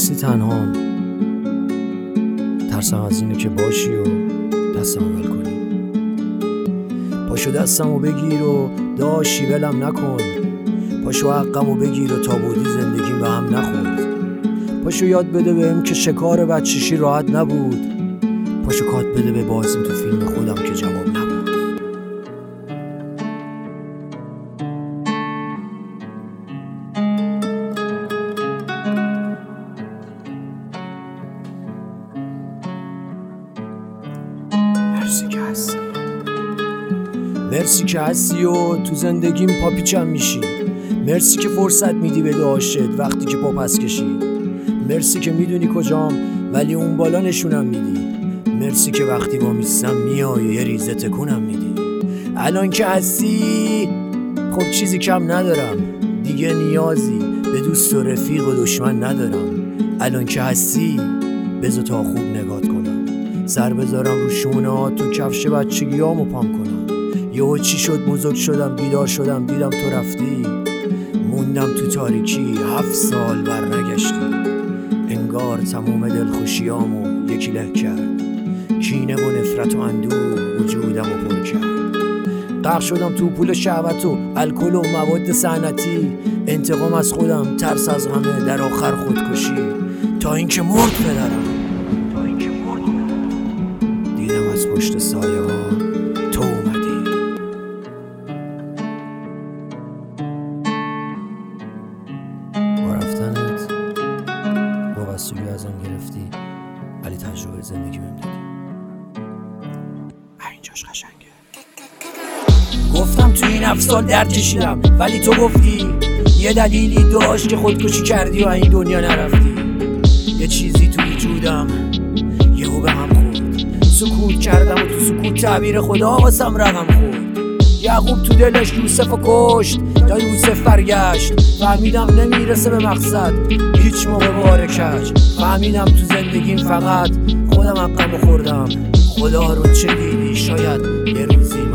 راستی تنهام، ترسم از اینه که باشی و دستمو ول کنی. پاشو دستمو بگیر و داشی ولم نکن. پاشو حقمو بگیر و تا بودی زندگیم به هم نخورد. پاشو یاد بده بهم که شکار بچشی راحت نبود. پاشو کات بده به بازیم تو فیلم خودم که جواب نبود. مرسی که هستی و تو زندگیم پاپیچم میشی. مرسی که فرصت میدی به داشت وقتی که پا پس کشی. مرسی که میدونی کجام ولی اون بالا نشونم میدی. مرسی که وقتی با میستم میای یه ریزه تکونم میدی. الان که هستی خب چیزی کم ندارم، دیگه نیازی به دوست و رفیق و دشمن ندارم. الان که هستی بذار تا خوب نگات کنم، سر بذارم رو شونه‌هات تو کفش بچگیامو پام کنم. یهو چی شد بزرگ شدم بیدار شدم دیدم تو رفتی. موندم تو تاریکی 7 سال برنگشتی. انگار تموم دلخوشیامو یکی له کرد. کینه و نفرت و اندوه وجودمو پر کرد. غرق شدم تو پول شهوت و الکل و مواد صنعتی. انتقام از خودم، ترس از همه، در آخر خودکشی. تا اینکه مرد پدرم، دیدم از پشت سایه ها تو اومدی. با رفتنت وابستگی ازم گرفتی ولی تجربه زندگی بهم دادی. اینجاش قشنگه. گفتم تو این 7 سال درد کشیدم ولی تو گفتی یه دلیلی داشت که خودکشی کردی و این دنیا نرفتی. یه چیزی تو وجودم یهو به هم خورد. سکوت کردم و تو سکوت تعبیر خدا واسم رقم خورد. یعقوب تو دلش یوسفو کشت تا یوسف برگشت. فهمیدم نمیرسه به مقصد هیچ موقع بار کج. فهمیدم تو زندگیم فقط خودم حقمو خوردم. خدا رو چه دیدی شاید یه روزی